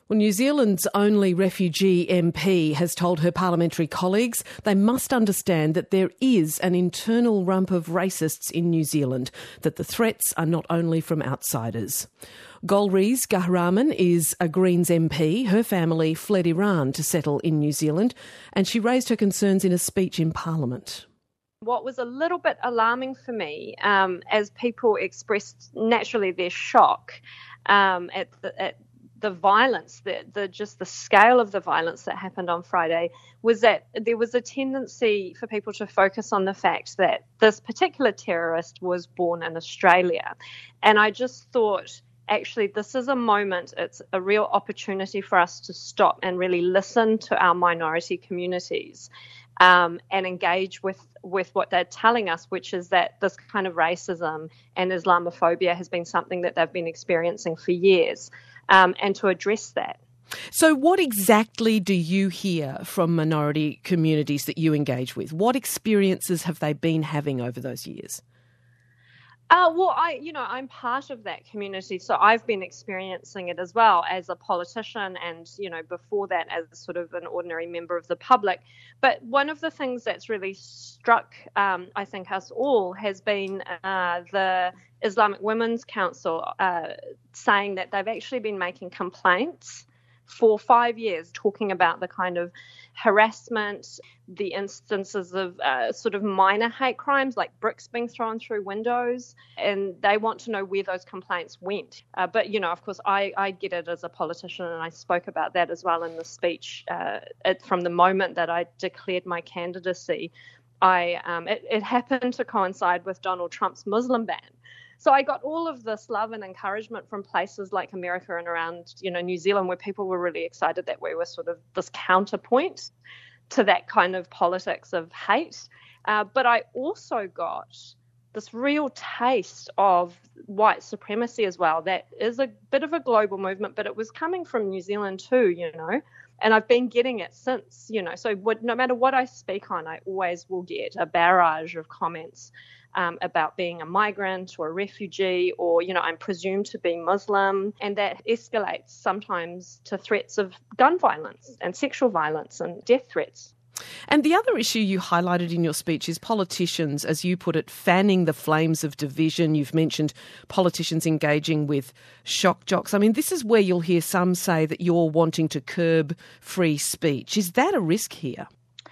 Well, New Zealand's only refugee MP has told her parliamentary colleagues they must understand that there is an internal rump of racists in New Zealand, that the threats are not only from outsiders. Golriz Ghahraman is a Greens MP. Her family fled Iran to settle in New Zealand, and she raised her concerns in a speech in Parliament. What was a little bit alarming for me, as people expressed naturally their shock at the violence, just the scale of the violence that happened on Friday, was that there was a tendency for people to focus on the fact that this particular terrorist was born in Australia. And I just thought, actually, this is a moment, it's a real opportunity for us to stop and really listen to our minority communities and engage with what they're telling us, which is that this kind of racism and Islamophobia has been something that they've been experiencing for years, and to address that. So what exactly do you hear from minority communities that you engage with? What experiences have they been having over those years? Well, I'm part of that community, so I've been experiencing it as well as a politician and, before that as sort of an ordinary member of the public. But one of the things that's really struck, I think, us all has been the Islamic Women's Council saying that they've actually been making complaints for 5 years, talking about the kind of harassment, the instances of sort of minor hate crimes like bricks being thrown through windows, and they want to know where those complaints went. But, of course, I get it as a politician, and I spoke about that as well in the speech. From the moment that I declared my candidacy, it happened to coincide with Donald Trump's Muslim ban. So I got all of this love and encouragement from places like America and around, New Zealand, where people were really excited that we were sort of this counterpoint to that kind of politics of hate. But I also got this real taste of white supremacy as well. That is a bit of a global movement, but it was coming from New Zealand too, and I've been getting it since, So no matter what I speak on, I always will get a barrage of comments about being a migrant or a refugee, or, I'm presumed to be Muslim, and that escalates sometimes to threats of gun violence and sexual violence and death threats. And the other issue you highlighted in your speech is politicians, as you put it, fanning the flames of division. You've mentioned politicians engaging with shock jocks. I mean, this is where you'll hear some say that you're wanting to curb free speech. Is that a risk here?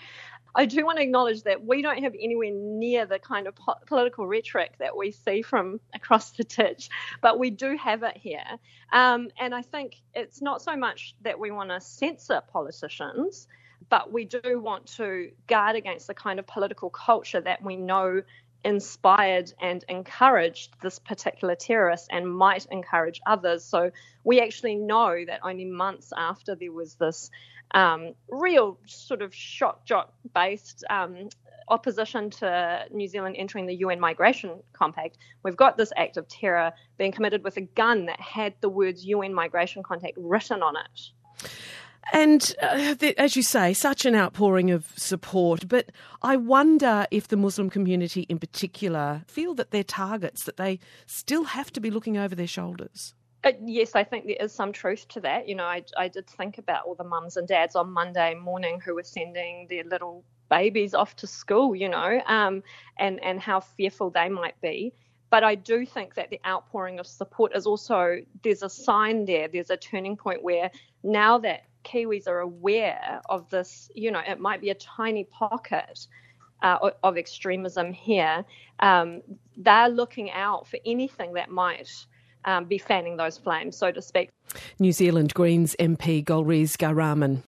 I do want to acknowledge that we don't have anywhere near the kind of political rhetoric that we see from across the ditch, but we do have it here. And I think it's not so much that we want to censor politicians, but we do want to guard against the kind of political culture that we know inspired and encouraged this particular terrorist and might encourage others. So we actually know that only months after there was this real sort of shock jock based opposition to New Zealand entering the UN Migration Compact, we've got this act of terror being committed with a gun that had the words UN Migration Compact written on it. And as you say, such an outpouring of support. But I wonder if the Muslim community in particular feel that they're targets, that they still have to be looking over their shoulders. Yes, I think there is some truth to that. I did think about all the mums and dads on Monday morning who were sending their little babies off to school, and how fearful they might be. But I do think that the outpouring of support is also, there's a sign there, there's a turning point where now that Kiwis are aware of this, it might be a tiny pocket of extremism here, they're looking out for anything that might be fanning those flames, so to speak. New Zealand Greens MP Golriz Ghahraman.